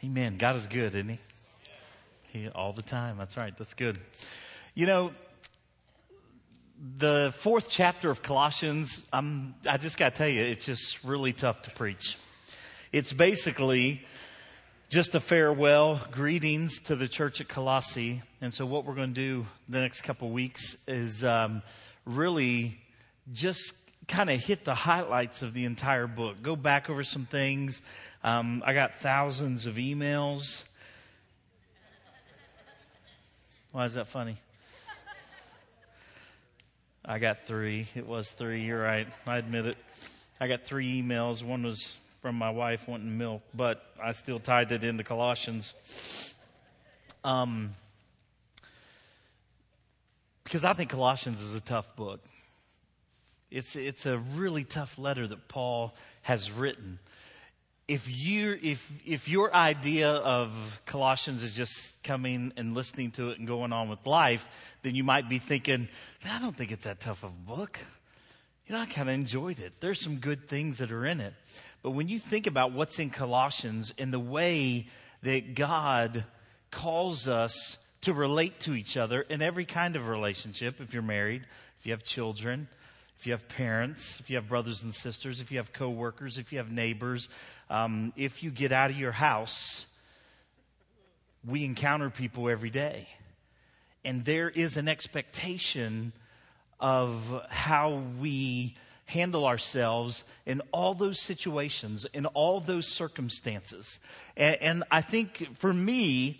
Amen. God is good, isn't he? All the time. That's right. That's good. You know, the 4th chapter of Colossians, I just got to tell you, it's just really tough to preach. It's basically just a farewell, greetings to the church at Colossae. And so what we're going to do the next couple weeks is really just kind of hit the highlights of the entire book. Go back over some things. I got thousands of emails. Why is that funny? I got 3. It was 3. You're right. I admit it. I got 3 emails. One was from my wife wanting milk, but I still tied it into Colossians. Because I think Colossians is a tough book. It's a really tough letter that Paul has written. If your idea of Colossians is just coming and listening to it and going on with life, then you might be thinking, I don't think it's that tough of a book. I kind of enjoyed it. There's some good things that are in it. But when you think about what's in Colossians and the way that God calls us to relate to each other in every kind of relationship, if you're married, if you have children, if you have parents, if you have brothers and sisters, if you have coworkers, if you have neighbors, if you get out of your house, we encounter people every day. And there is an expectation of how we handle ourselves in all those situations, in all those circumstances. And I think for me,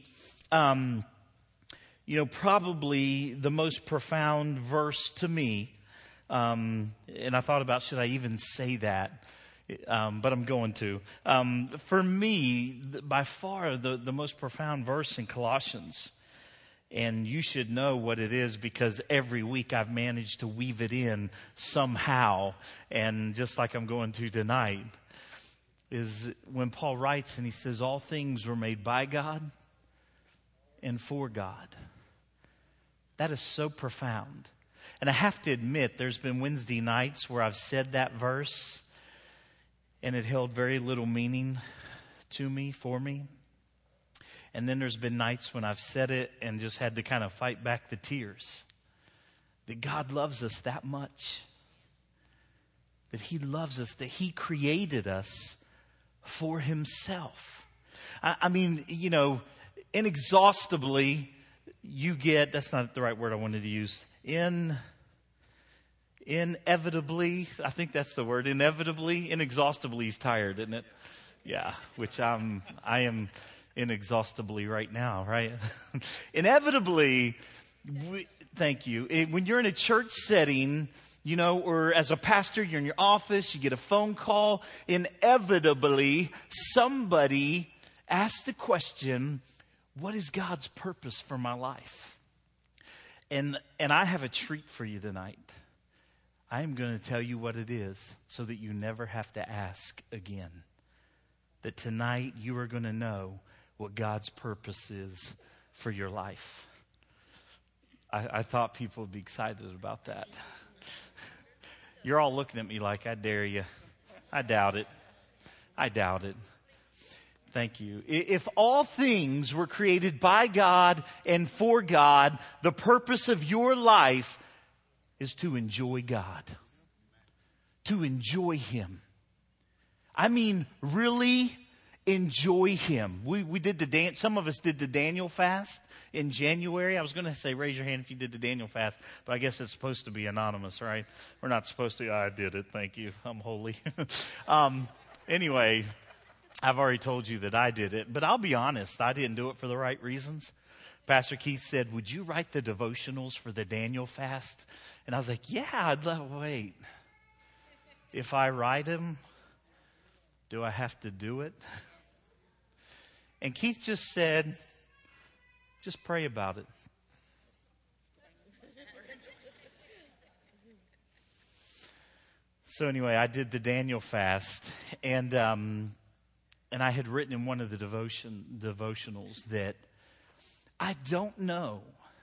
probably the most profound verse to me, and I thought about, should I even say that? But I'm going to. For me, by far, the most profound verse in Colossians, and you should know what it is because every week I've managed to weave it in somehow, and just like I'm going to tonight, is when Paul writes and he says, all things were made by God and for God. That is so profound. And I have to admit, there's been Wednesday nights where I've said that verse and it held very little meaning to me, for me. And then there's been nights when I've said it and just had to kind of fight back the tears. That God loves us that much. That He loves us, that He created us for Himself. I mean, inexhaustibly, you get, that's not the right word I wanted to use, inevitably, I think that's the word, inevitably, inexhaustibly is tired, isn't it? Yeah, which I am inexhaustibly right now, right? Inevitably, thank you. When you're in a church setting, or as a pastor, you're in your office, you get a phone call, inevitably, somebody asks the question, what is God's purpose for my life? And I have a treat for you tonight. I am going to tell you what it is so that you never have to ask again. That tonight you are going to know what God's purpose is for your life. I thought people would be excited about that. You're all looking at me like, I dare you. I doubt it. Thank you. If all things were created by God and for God, the purpose of your life is to enjoy God. To enjoy Him. I mean, really enjoy Him. We did some of us did the Daniel fast in January. I was going to say, raise your hand if you did the Daniel fast, but I guess it's supposed to be anonymous, right? We're not supposed to. I did it. Thank you. I'm holy. Anyway, I've already told you that I did it, but I'll be honest, I didn't do it for the right reasons. Pastor Keith said, would you write the devotionals for the Daniel fast? And I was like, yeah, I'd love, wait. If I write them, do I have to do it? And Keith just said, just pray about it. So anyway, I did the Daniel fast, and I had written in one of the devotionals that I don't know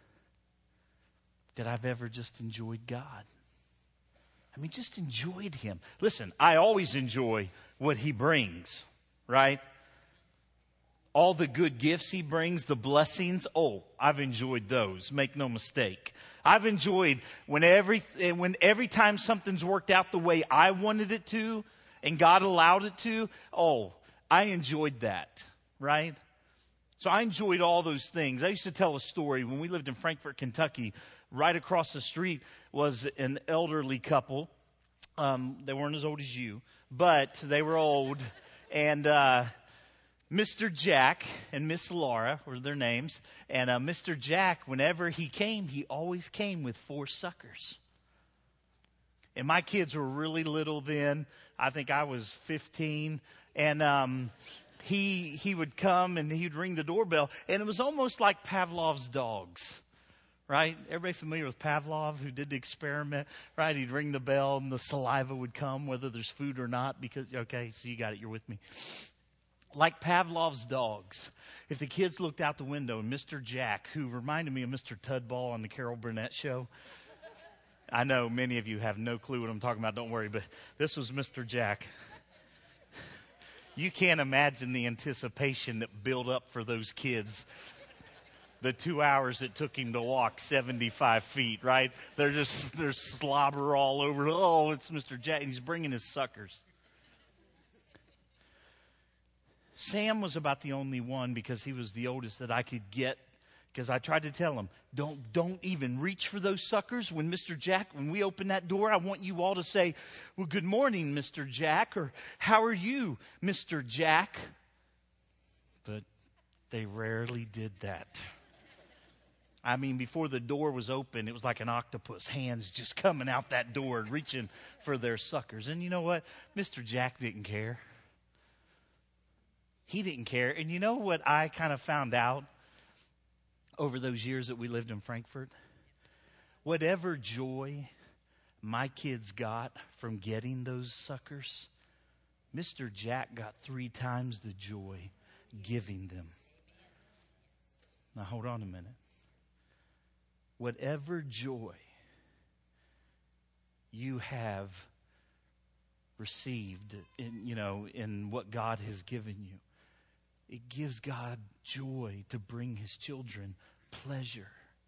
that I've ever just enjoyed God. I mean, just enjoyed Him. Listen, I always enjoy what He brings, right? all the good gifts he brings, the blessings, I've enjoyed those. Make no mistake. I've enjoyed when every time something's worked out the way I wanted it to and God allowed it to, I enjoyed that, right? So I enjoyed all those things. I used to tell a story when we lived in Frankfort, Kentucky. Right across the street was an elderly couple. They weren't as old as you, but they were old. And Mr. Jack and Miss Laura were their names. And Mr. Jack, whenever he came, he always came with 4 suckers. And my kids were really little then. I think I was 15. And he would come and he'd ring the doorbell. And it was almost like Pavlov's dogs. Right? Everybody familiar with Pavlov, who did the experiment? Right? He'd ring the bell and the saliva would come whether there's food or not. Okay, so you got it. You're with me. Like Pavlov's dogs. If the kids looked out the window and Mr. Jack, who reminded me of Mr. Tudball on the Carol Burnett show. I know many of you have no clue what I'm talking about. Don't worry, but this was Mr. Jack. You can't imagine the anticipation that built up for those kids. The 2 hours it took him to walk 75 feet, right? There's slobber all over. It's Mr. Jack. And he's bringing his suckers. Sam was about the only one because he was the oldest that I could get. Because I tried to tell him, don't even reach for those suckers. When we open that door, I want you all to say, well, good morning, Mr. Jack, or how are you, Mr. Jack? But they rarely did that. I mean, before the door was open, it was like an octopus, hands just coming out that door, reaching for their suckers. And you know what? Mr. Jack didn't care. He didn't care. And you know what I kind of found out over those years that we lived in Frankfort? Whatever joy my kids got from getting those suckers, Mr. Jack got 3 times the joy giving them. Now, hold on a minute. Whatever joy you have received in what God has given you, it gives God joy to bring his children pleasure.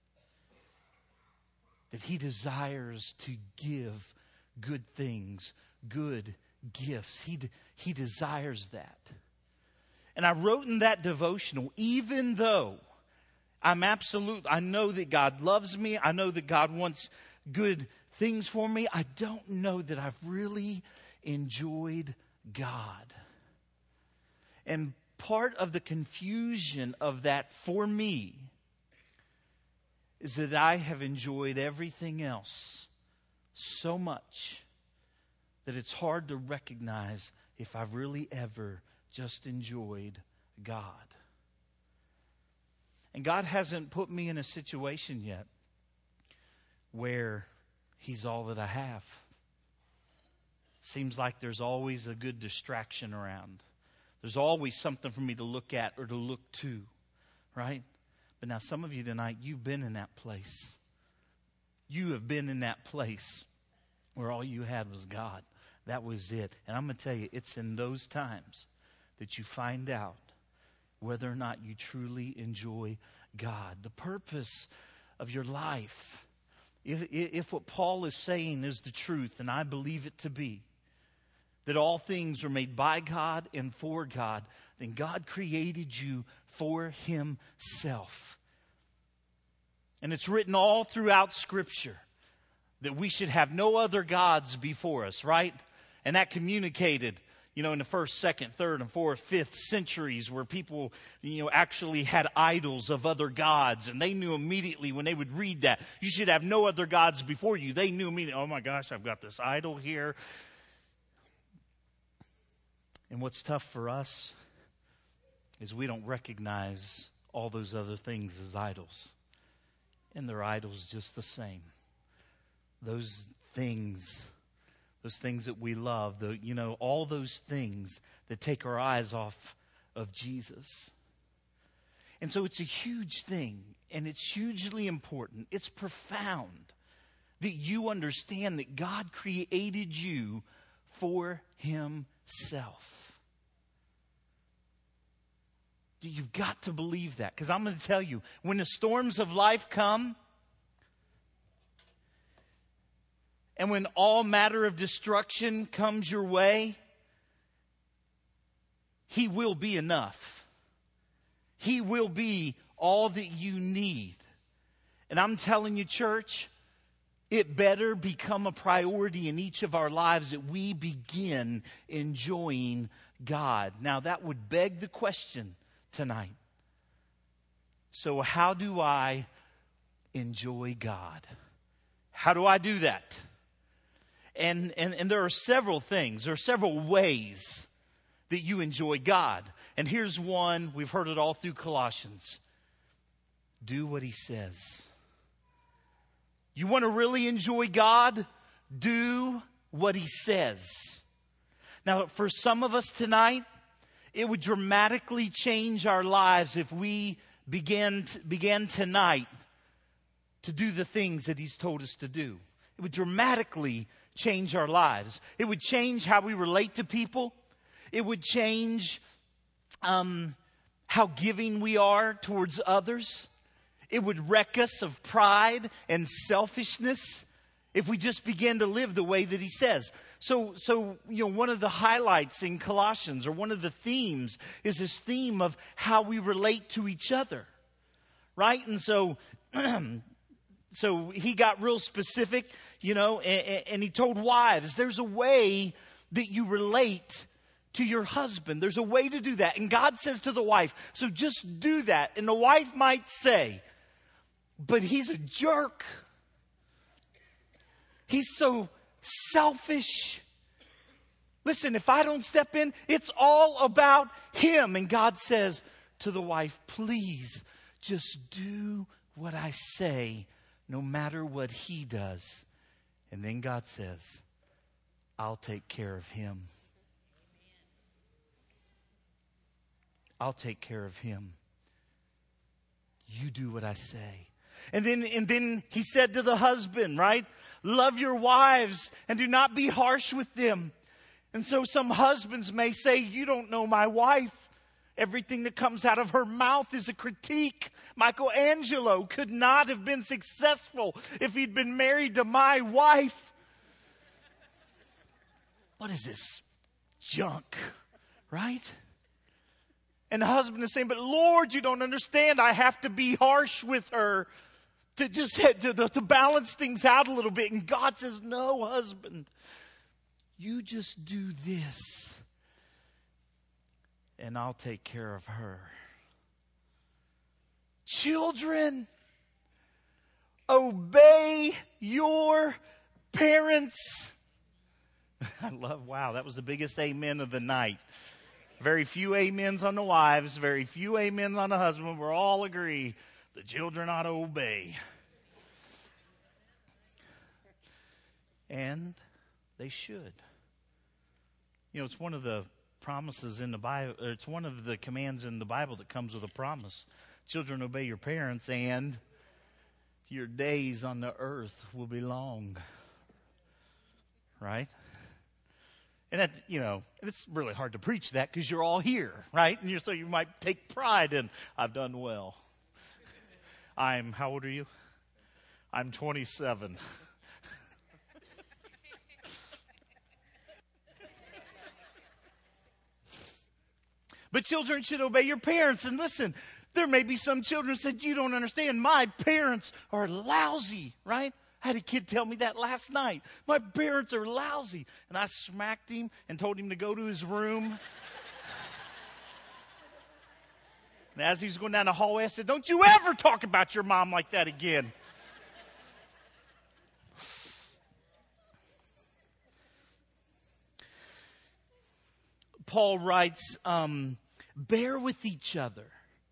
That he desires to give good things, good gifts. He desires that. And I wrote in that devotional, even though I know that God loves me. I know that God wants good things for me. I don't know that I've really enjoyed God. And part of the confusion of that for me is that I have enjoyed everything else so much that it's hard to recognize if I've really ever just enjoyed God. And God hasn't put me in a situation yet where he's all that I have. Seems like there's always a good distraction around. There's always something for me to look at or to look to, right? But now some of you tonight, you've been in that place. You have been in that place where all you had was God. That was it. And I'm going to tell you, it's in those times that you find out whether or not you truly enjoy God. The purpose of your life, if what Paul is saying is the truth, and I believe it to be, that all things are made by God and for God, then God created you for himself. And it's written all throughout Scripture that we should have no other gods before us, right? And that communicated in the 1st, 2nd, 3rd, and 4th, 5th centuries where people, actually had idols of other gods. And they knew immediately when they would read that, you should have no other gods before you. They knew immediately, oh my gosh, I've got this idol here. And what's tough for us is we don't recognize all those other things as idols. And they're idols just the same. Those things that we love, all those things that take our eyes off of Jesus. And so it's a huge thing, and it's hugely important. It's profound that you understand that God created you for himself. You've got to believe that. Because I'm going to tell you, when the storms of life come, and when all matter of destruction comes your way, He will be enough. He will be all that you need. And I'm telling you, church, it better become a priority in each of our lives that we begin enjoying God. Now, that would beg the question tonight. So how do I enjoy God? How do I do that? And there are several things. There are several ways that you enjoy God. And here's one. We've heard it all through Colossians. Do what He says. You want to really enjoy God? Do what He says. Now, for some of us tonight, it would dramatically change our lives if we began tonight to do the things that He's told us to do. It would dramatically change our lives. It would change how we relate to people. It would change how giving we are towards others. It would wreck us of pride and selfishness if we just begin to live the way that He says. So one of the highlights in Colossians, or one of the themes, is this theme of how we relate to each other, right? And so he got real specific, and he told wives, there's a way that you relate to your husband. There's a way to do that. And God says to the wife, so just do that. And the wife might say, but he's a jerk. He's so selfish. Listen, if I don't step in, it's all about him. And God says to the wife, please just do what I say, no matter what he does. And then God says, I'll take care of him. I'll take care of him. You do what I say. And then he said to the husband, right? Love your wives and do not be harsh with them. And so some husbands may say, you don't know my wife. Everything that comes out of her mouth is a critique. Michelangelo could not have been successful if he'd been married to my wife. What is this junk, right? And the husband is saying, but Lord, you don't understand. I have to be harsh with her to just to balance things out a little bit. And God says, no, husband, you just do this and I'll take care of her. Children, obey your parents. Wow, that was the biggest amen of the night. Very few amens on the wives, very few amens on the husband. We're all agree the children ought to obey. And they should. It's one of the promises in the Bible, it's one of the commands in the Bible that comes with a promise. Children, obey your parents and your days on the earth will be long. Right? And that, it's really hard to preach that because you're all here, right? And so you might take pride in, I've done well. How old are you? I'm 27. But children should obey your parents. And listen, there may be some children that you don't understand. My parents are lousy, right? I had a kid tell me that last night. My parents are lousy. And I smacked him and told him to go to his room. And as he was going down the hallway, I said, don't you ever talk about your mom like that again. Paul writes, bear with each other.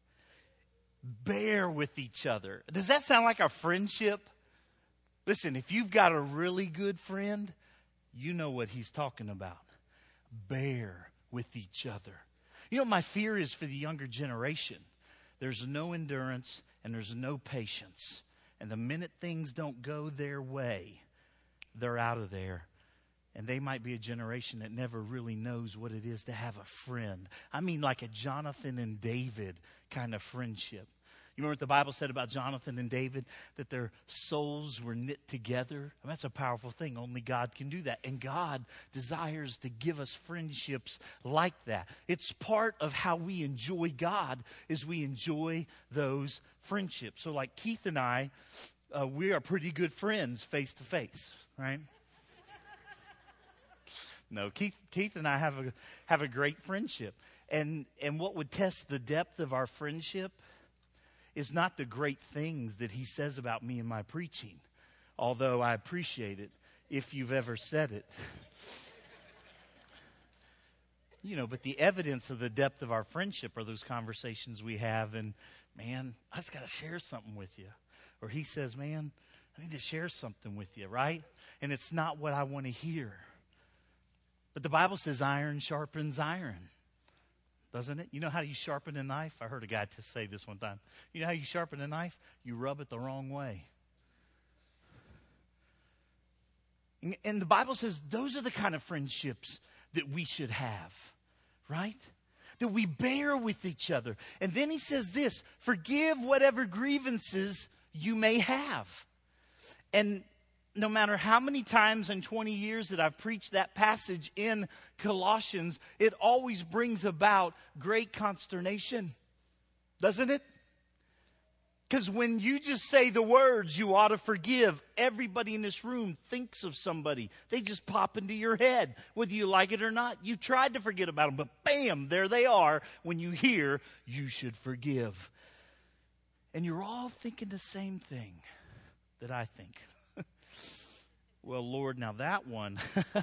Bear with each other. Does that sound like a friendship? Listen, if you've got a really good friend, you know what he's talking about. Bear with each other. My fear is for the younger generation. There's no endurance and there's no patience. And the minute things don't go their way, they're out of there. And they might be a generation that never really knows what it is to have a friend. I mean, like a Jonathan and David kind of friendship. You remember what the Bible said about Jonathan and David? That their souls were knit together. I mean, that's a powerful thing. Only God can do that. And God desires to give us friendships like that. It's part of how we enjoy God, is we enjoy those friendships. So like Keith and I, we are pretty good friends face to face, right? No, Keith and I have a great friendship. And what would test the depth of our friendship is not the great things that he says about me in my preaching, although I appreciate it if you've ever said it. But the evidence of the depth of our friendship are those conversations we have, and man, I just got to share something with you. Or he says, man, I need to share something with you, right? And it's not what I want to hear. But the Bible says iron sharpens iron. Doesn't it? You know how you sharpen a knife? I heard a guy just say this one time. You know how you sharpen a knife? You rub it the wrong way. And the Bible says those are the kind of friendships that we should have, right? That we bear with each other. And then he says this, forgive whatever grievances you may have. And no matter how many times in 20 years that I've preached that passage in Colossians, it always brings about great consternation. Doesn't it? Because when you just say the words, you ought to forgive, everybody in this room thinks of somebody. They just pop into your head, whether you like it or not. You've tried to forget about them, but bam, there they are when you hear you should forgive. And you're all thinking the same thing that I think. Well, Lord, now that one,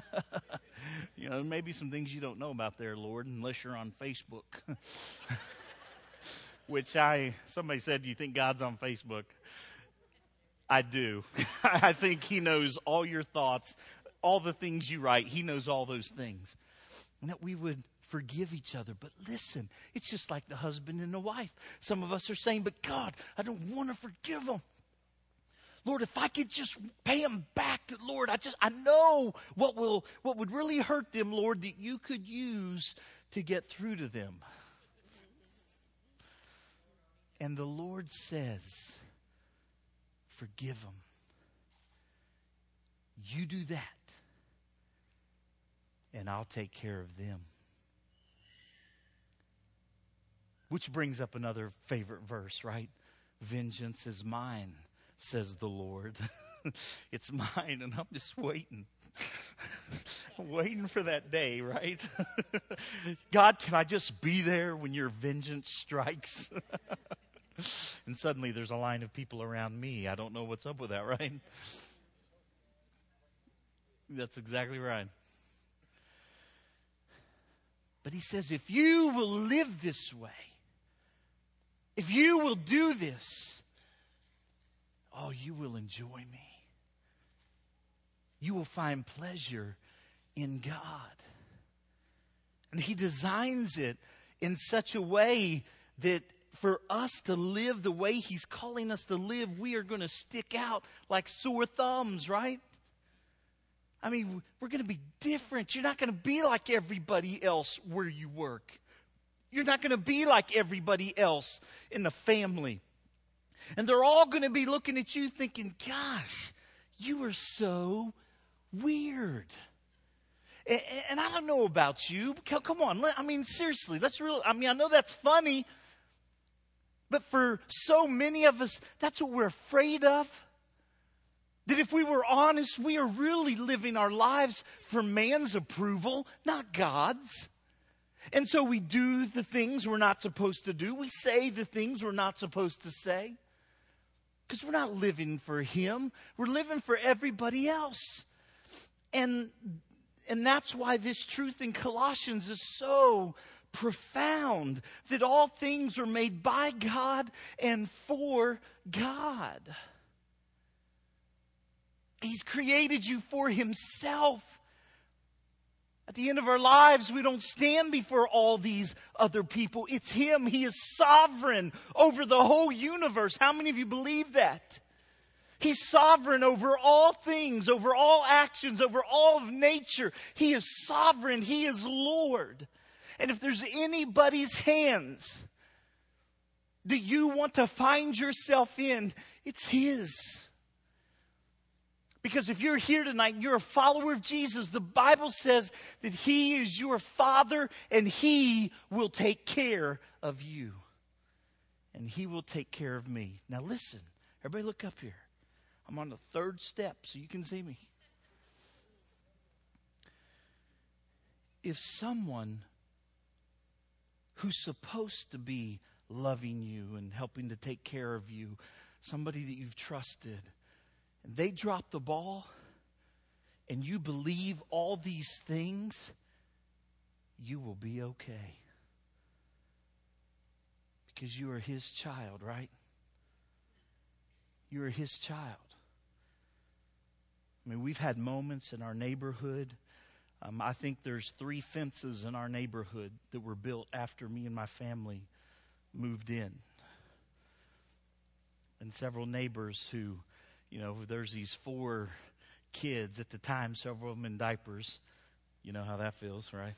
maybe some things you don't know about there, Lord, unless you're on Facebook. Somebody said, do you think God's on Facebook? I do. I think he knows all your thoughts, all the things you write. He knows all those things. And that we would forgive each other. But listen, it's just like the husband and the wife. Some of us are saying, but God, I don't want to forgive them. Lord, if I could just pay them back, Lord, I know what would really hurt them, Lord, that you could use to get through to them. And the Lord says, forgive them. You do that, and I'll take care of them. Which brings up another favorite verse, right? Vengeance is mine, says the Lord. It's mine, and I'm just waiting. Waiting for that day, right? God, can I just be there when your vengeance strikes? And suddenly there's a line of people around me. I don't know what's up with that, right? That's exactly right. But he says, if you will live this way, if you will do this, oh, you will enjoy me. You will find pleasure in God. And he designs it in such a way that for us to live the way he's calling us to live, we are going to stick out like sore thumbs, right? I mean, we're going to be different. You're not going to be like everybody else where you work. You're not going to be like everybody else in the family. And they're all going to be looking at you thinking, gosh, you are so weird. And I don't know about you. Come on. I mean, seriously, I know that's funny. But for so many of us, that's what we're afraid of. That if we were honest, we are really living our lives for man's approval, not God's. And so we do the things we're not supposed to do. We say the things we're not supposed to say. Because we're not living for him. We're living for everybody else. And that's why this truth in Colossians is so profound, that all things are made by God and for God. He's created you for himself. At the end of our lives, we don't stand before all these other people. It's him. He is sovereign over the whole universe. How many of you believe that? He's sovereign over all things, over all actions, over all of nature. He is sovereign. He is Lord. And if there's anybody's hands that you want to find yourself in, it's His. Because if you're here tonight and you're a follower of Jesus, the Bible says that He is your Father and He will take care of you. And He will take care of me. Now listen, everybody look up here. I'm on the third step so you can see me. If someone who's supposed to be loving you and helping to take care of you, somebody that you've trusted, and they drop the ball, and you believe all these things, you will be okay. Because you are His child, right? You are His child. I mean, we've had moments in our neighborhood. I think there's 3 fences in our neighborhood that were built after me and my family moved in. And several neighbors who, there's these 4 kids at the time, several of them in diapers. You know how that feels, right?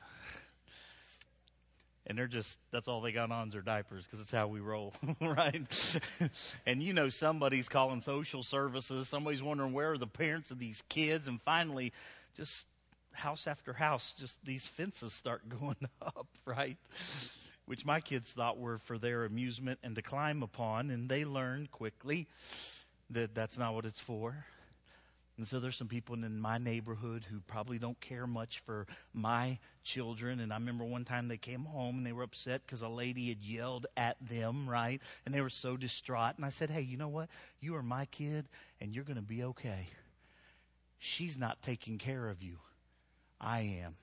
And that's all they got on is their diapers, because that's how we roll, right? And somebody's calling social services. Somebody's wondering where are the parents of these kids. And finally, just house after house, just these fences start going up, right? Which my kids thought were for their amusement and to climb upon. And they learned quickly that that's not what it's for. And so there's some people in my neighborhood who probably don't care much for my children. And I remember one time they came home and they were upset because a lady had yelled at them, right? And they were so distraught. And I said, hey, you know what? You are my kid and you're going to be okay. She's not taking care of you. I am.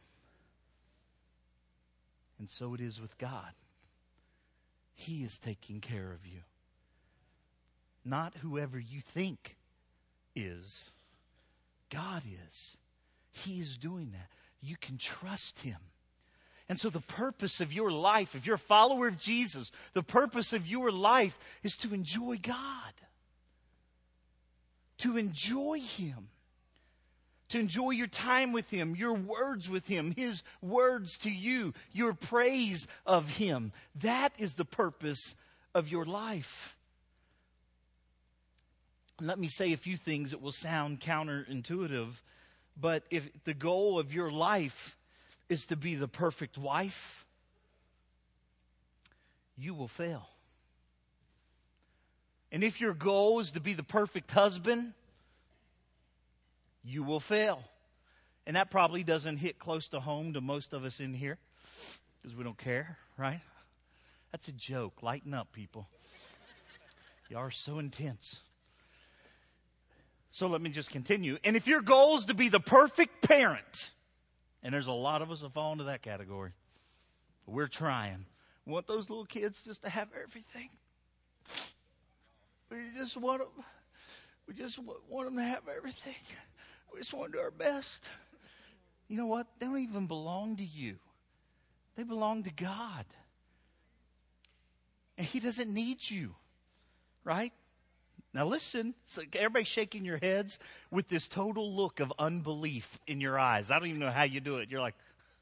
And so it is with God. He is taking care of you. Not whoever you think is. God is. He is doing that. You can trust Him. And so the purpose of your life, if you're a follower of Jesus, the purpose of your life is to enjoy God. To enjoy Him. To enjoy your time with Him, your words with Him, His words to you, your praise of Him. That is the purpose of your life. Let me say a few things that will sound counterintuitive, but if the goal of your life is to be the perfect wife, you will fail. And if your goal is to be the perfect husband, you will fail. And that probably doesn't hit close to home to most of us in here because we don't care, right? That's a joke. Lighten up, people. Y'all are so intense. So let me just continue. And if your goal is to be the perfect parent, and there's a lot of us that fall into that category, we're trying. We want those little kids just to have everything. We just want them to have everything. We just want to do our best. You know what? They don't even belong to you. They belong to God. And He doesn't need you, right? Now listen, so everybody's shaking your heads with this total look of unbelief in your eyes. I don't even know how you do it. You're like,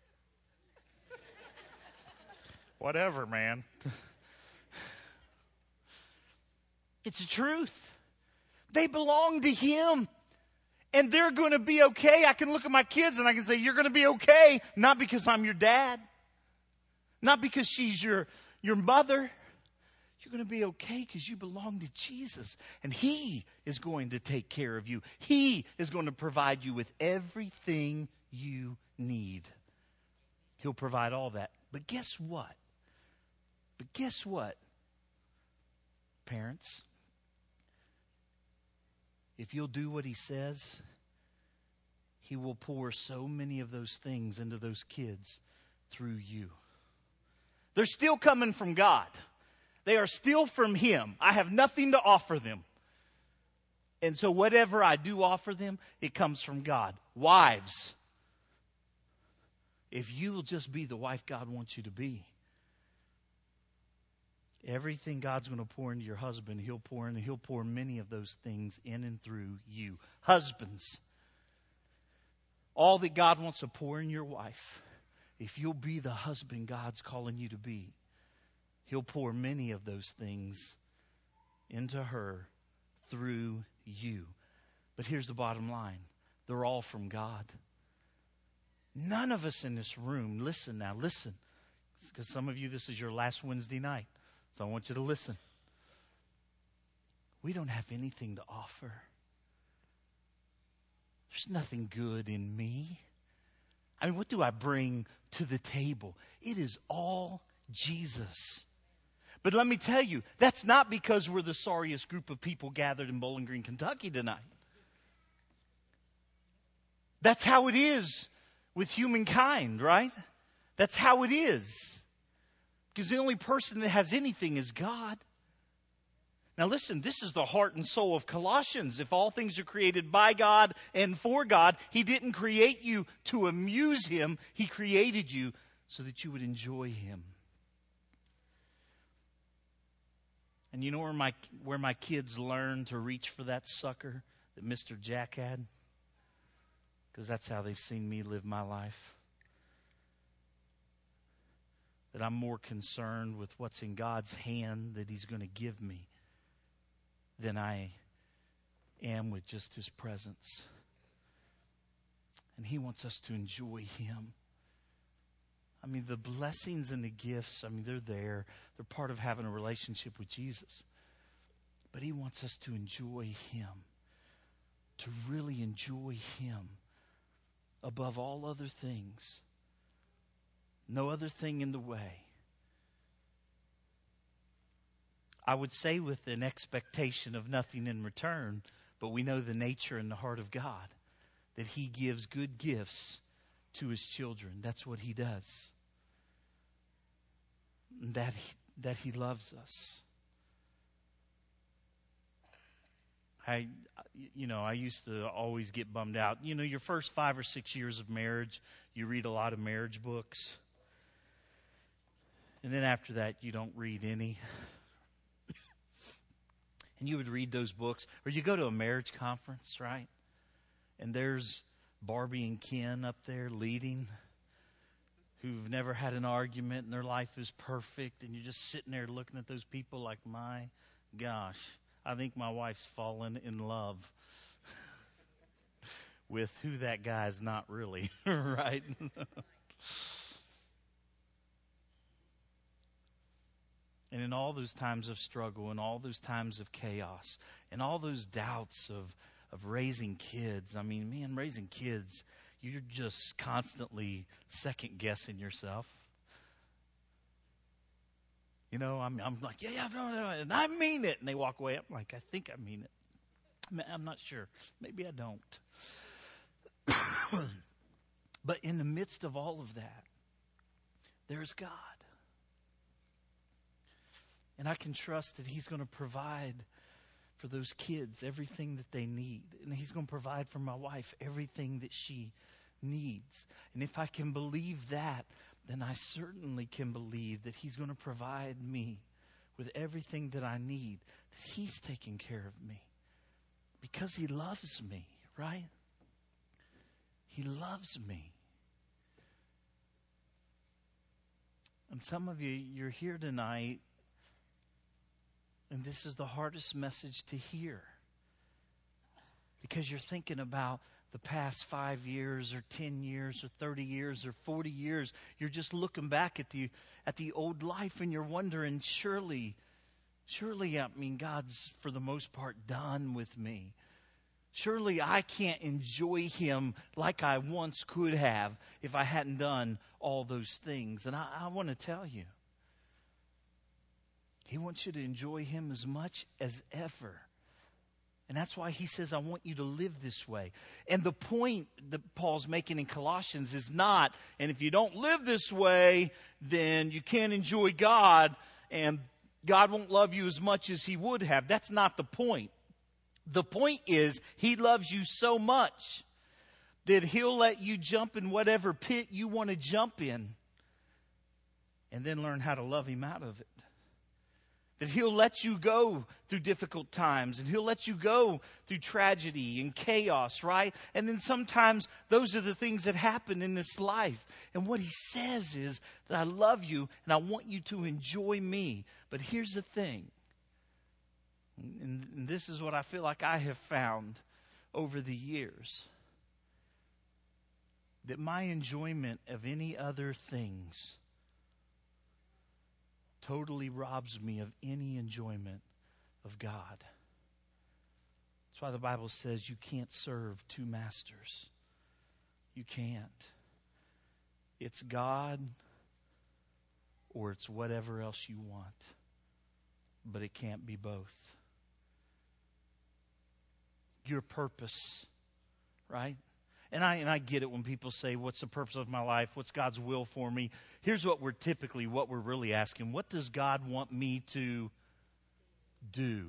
whatever, man. It's the truth. They belong to Him. And they're going to be okay. I can look at my kids and I can say, you're going to be okay. Not because I'm your dad. Not because she's your mother. You're going to be okay because you belong to Jesus. And He is going to take care of you. He is going to provide you with everything you need. He'll provide all that. But guess what? Parents, if you'll do what He says, He will pour so many of those things into those kids through you. They're still coming from God. They are still from Him. I have nothing to offer them. And so whatever I do offer them, it comes from God. Wives, if you will just be the wife God wants you to be, Everything God's going to pour into your husband, He'll pour many of those things in and through you. Husbands, all that God wants to pour in your wife, if you'll be the husband God's calling you to be, He'll pour many of those things into her through you. But here's the bottom line. They're all from God. None of us in this room, listen, because some of you, this is your last Wednesday night. So I want you to listen. We don't have anything to offer. There's nothing good in me. I mean, what do I bring to the table? It is all Jesus. But let me tell you, that's not because we're the sorriest group of people gathered in Bowling Green, Kentucky tonight. That's how it is with humankind, right? That's how it is. Because the only person that has anything is God. Now listen, this is the heart and soul of Colossians. If all things are created by God and for God, He didn't create you to amuse Him. He created you so that you would enjoy Him. And you know where my kids learn to reach for that sucker that Mr. Jack had? Because that's how they've seen me live my life. That I'm more concerned with what's in God's hand that He's going to give me than I am with just His presence. And He wants us to enjoy Him. I mean, the blessings and the gifts, I mean, they're there. They're part of having a relationship with Jesus. But He wants us to enjoy Him. To really enjoy Him above all other things. No other thing in the way. I would say with an expectation of nothing in return, but we know the nature and the heart of God, that He gives good gifts to His children. That's what He does. That He loves us. I used to always get bummed out. You know, your first 5 or 6 years of marriage, you read a lot of marriage books. And then after that, you don't read any. And you would read those books. Or you go to a marriage conference, right? And there's Barbie and Ken up there leading, who've never had an argument and their life is perfect. And you're just sitting there looking at those people like, my gosh, I think my wife's fallen in love with who that guy's not really, right? And in all those times of struggle, and all those times of chaos, and all those doubts of raising kids, I mean, man, raising kids, you're just constantly second-guessing yourself. You know, I'm like, yeah, and I mean it. And they walk away. I'm like, I think I mean it. I'm not sure. Maybe I don't. But in the midst of all of that, there's God. And I can trust that He's going to provide for those kids everything that they need. And He's going to provide for my wife everything that she needs. And if I can believe that, then I certainly can believe that He's going to provide me with everything that I need, that He's taking care of me. Because He loves me, right? He loves me. And some of you, you're here tonight, and this is the hardest message to hear. Because you're thinking about the past 5 years or 10 years or 30 years or 40 years. You're just looking back at the old life and you're wondering, surely, I mean, God's for the most part done with me. Surely I can't enjoy Him like I once could have if I hadn't done all those things. And I want to tell you, He wants you to enjoy Him as much as ever. And that's why He says, I want you to live this way. And the point that Paul's making in Colossians is not, and if you don't live this way, then you can't enjoy God, and God won't love you as much as He would have. That's not the point. The point is, He loves you so much that He'll let you jump in whatever pit you want to jump in, and then learn how to love Him out of it. That He'll let you go through difficult times, and He'll let you go through tragedy and chaos, right? And then sometimes those are the things that happen in this life. And what He says is that I love you and I want you to enjoy me. But here's the thing. And this is what I feel like I have found over the years. That my enjoyment of any other things totally robs me of any enjoyment of God. That's why the Bible says you can't serve two masters. You can't. It's God or it's whatever else you want. But it can't be both. Your purpose, right? And I get it when people say, what's the purpose of my life? What's God's will for me? Here's what we're really asking. What does God want me to do?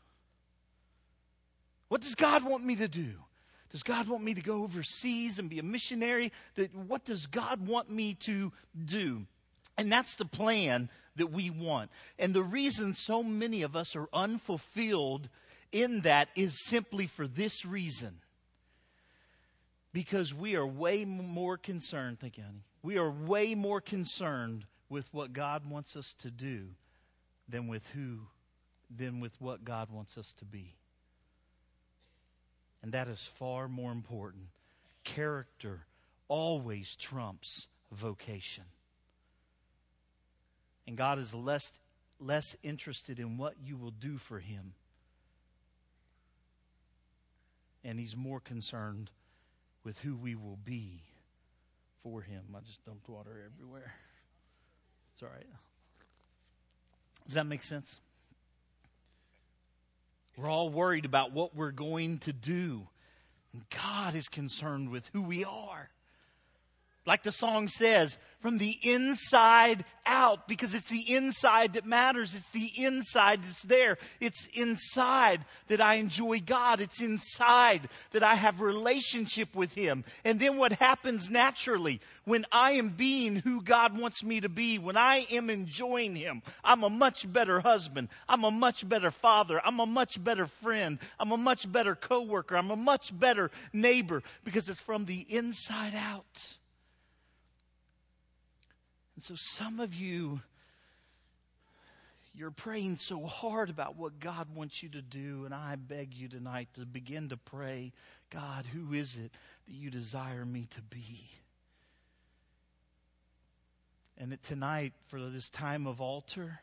What does God want me to do? Does God want me to go overseas and be a missionary? What does God want me to do? And that's the plan that we want. And the reason so many of us are unfulfilled in that is simply for this reason. Because we are way more concerned, thank you, honey. We are way more concerned with what God wants us to do than with what God wants us to be. And that is far more important. Character always trumps vocation. And God is less interested in what you will do for Him. And He's more concerned with who we will be for Him. I just dumped water everywhere. It's all right. Does that make sense? We're all worried about what we're going to do. And God is concerned with who we are. Like the song says, from the inside out, because it's the inside that matters. It's the inside that's there. It's inside that I enjoy God. It's inside that I have relationship with Him. And then what happens naturally, when I am being who God wants me to be, when I am enjoying Him, I'm a much better husband. I'm a much better father. I'm a much better friend. I'm a much better coworker. I'm a much better neighbor, because it's from the inside out. And so some of you, you're praying so hard about what God wants you to do. And I beg you tonight to begin to pray, God, who is it that you desire me to be? And that tonight, for this time of altar,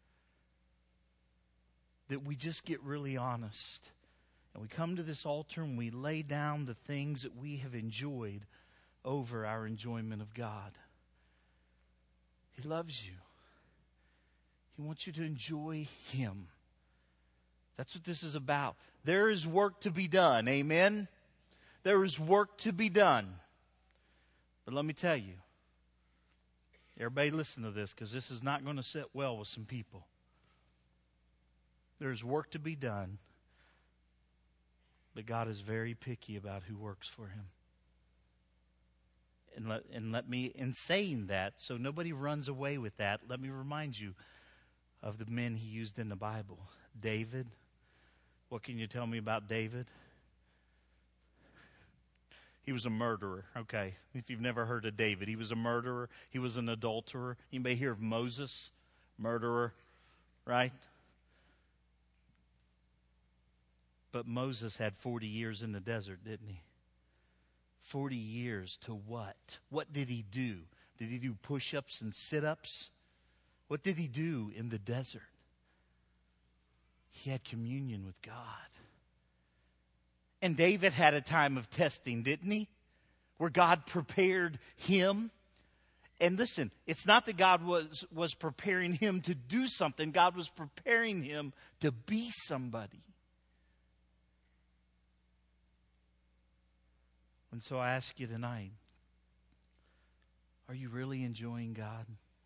that we just get really honest. And we come to this altar and we lay down the things that we have enjoyed over our enjoyment of God. He loves you. He wants you to enjoy Him. That's what this is about. There is work to be done. Amen? There is work to be done. But let me tell you, everybody listen to this, because this is not going to sit well with some people. There's work to be done. But God is very picky about who works for Him. And let me, in saying that, so nobody runs away with that, let me remind you of the men He used in the Bible. David. What can you tell me about David? He was a murderer. Okay, if you've never heard of David, he was a murderer. He was an adulterer. Anybody hear of Moses? Murderer, right? But Moses had 40 years in the desert, didn't he? 40 years to what? What did he do? Did he do push-ups and sit-ups? What did he do in the desert? He had communion with God. And David had a time of testing, didn't he? Where God prepared him. And listen, it's not that God was preparing him to do something. God was preparing him to be somebody. And so I ask you tonight, are you really enjoying God?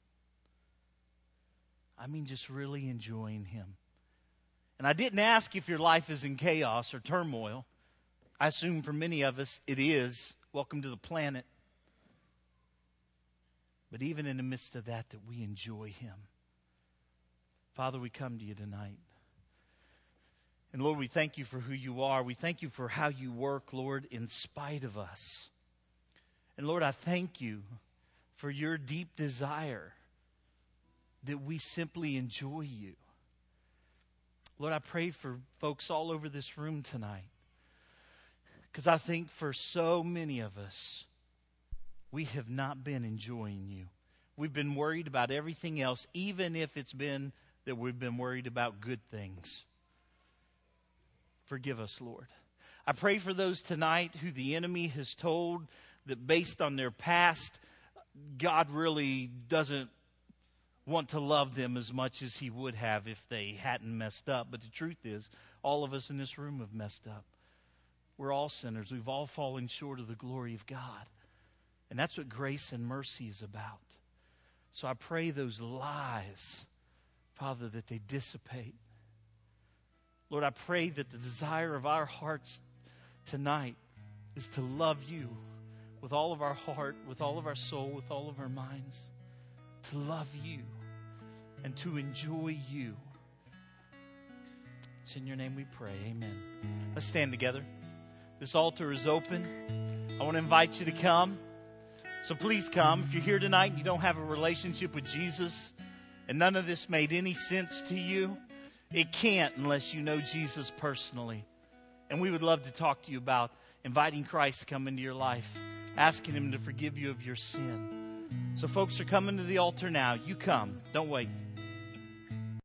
I mean, just really enjoying Him. And I didn't ask if your life is in chaos or turmoil. I assume for many of us it is. Welcome to the planet. But even in the midst of that we enjoy Him. Father, we come to you tonight. And Lord, we thank you for who you are. We thank you for how you work, Lord, in spite of us. And Lord, I thank you for your deep desire that we simply enjoy you. Lord, I pray for folks all over this room tonight, because I think for so many of us, we have not been enjoying you. We've been worried about everything else, even if it's been that we've been worried about good things. Forgive us, Lord. I pray for those tonight who the enemy has told that based on their past, God really doesn't want to love them as much as he would have if they hadn't messed up. But the truth is, all of us in this room have messed up. We're all sinners. We've all fallen short of the glory of God. And that's what grace and mercy is about. So I pray those lies, Father, that they dissipate. Lord, I pray that the desire of our hearts tonight is to love you with all of our heart, with all of our soul, with all of our minds. To love you and to enjoy you. It's in your name we pray. Amen. Let's stand together. This altar is open. I want to invite you to come. So please come. If you're here tonight and you don't have a relationship with Jesus and none of this made any sense to you, it can't unless you know Jesus personally. And we would love to talk to you about inviting Christ to come into your life, asking him to forgive you of your sin. So folks are coming to the altar now. You come. Don't wait.